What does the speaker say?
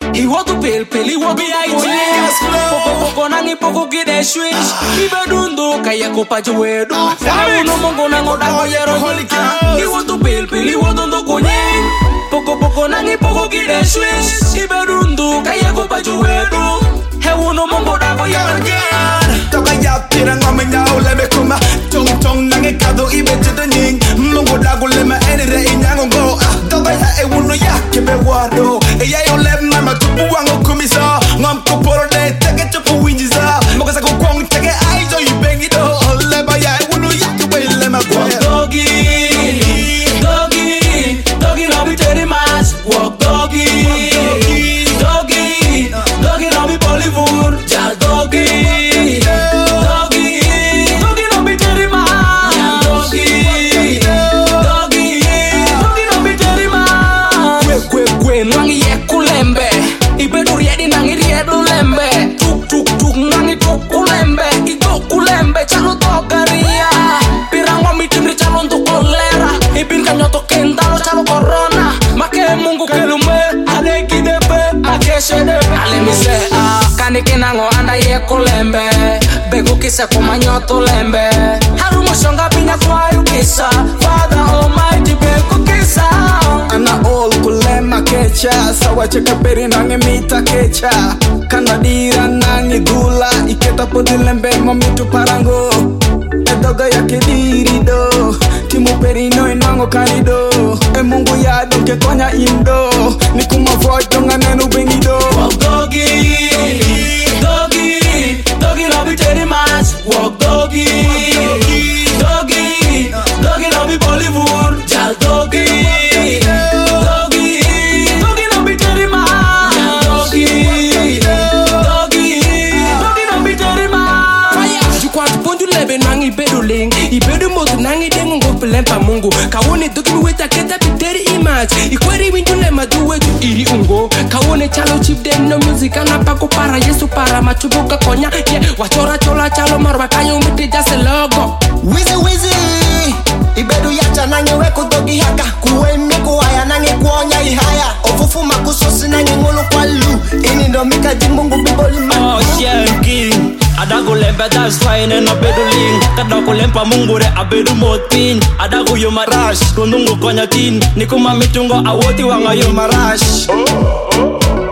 He want to pale, he want to Poco nangi poco gide swish. Ibe dundu kaya kopa juedu. Uno mongo nango dago yero holika. He want to pale, he want to kunyin. Poco nangi poco gide swish. Ibe dundu kaya kopa juedu. He uno mongo dago yero gan. Toka ya pirang amenya oleme kuma. Tong nangi kado ibe judening. Mongo dago lema enire inyango go. Toka ya uno ya kebe wado. Eya yo lem mama tupu wango kumisa. Ngam kuporo de teke chupu winjiza. Moka sa kukwong teke aizo ibengi do. Oleba ya uno ya kebe lema kwa. Doggy, doggy, doggy no be teri mas. Walk doggy, doggy, doggy no be Bollywood. Ja doggy, doggy, doggy no be teri mas. Doggy, doggy, doggy no be teri mas. Kwe nangi ye kulembe. Ibe duriedi nangi riedu lembe. Tuk nangi tuk kulembe. Ito kulembe chalo togaria. Pirango mitindri chalo untuk kolera. Ibin kanyoto kentalo chalo corona. Make mungu kelume. Ale kidepe. Ake shedepe. Ale mise kaniki nango anda ye kulembe. Bego kisa kumanyoto lembe. Harumo shonga pinya kwayu kisa. Father Almighty bego kisa. Ana all kulema kecha. Sawa cheka peri nange mita kecha. Kanadira nange gula. Iketa podi lembe momitu parango. Edoga ya kediri do. Timu peri no inango kanido. E mungu ya donke konya indo. Nikuma void donga nenu bengido. Walk doggy, doggy, doggy no be teri mas. Walk doggy, doggy, doggy no be Bollywood. Ja doggy, doggy, doggy no be teri mas. Doggy, doggy, doggy no be teri mas. Fire, jukwati ponju lebe nangi ibedu ling. Ibedu motu nangi dengu ngopelempa mungu. Kawone doki weta keta biteri image. Ikweri winju lema duwe tu iri ungo. Kawone chalo chip den no music anapako para yesu para machubuka konya. Yeah, wachora chola chalo marwa kayo miti jase logo. Wizi ibedu yacha nange weku dogi haka. Kuwe miku haya nange kuonya ihaya. Ofufu makusosi nange ngulu kwa lu. Ini ndo mika jimbungu biboli man. Oh shenki adago lembe that's fine and abedu ling. Kadako lempa mungure abedu motin. Adago yo marash kundungu konya tin. Nikuma mitungo awoti wanga yo marash.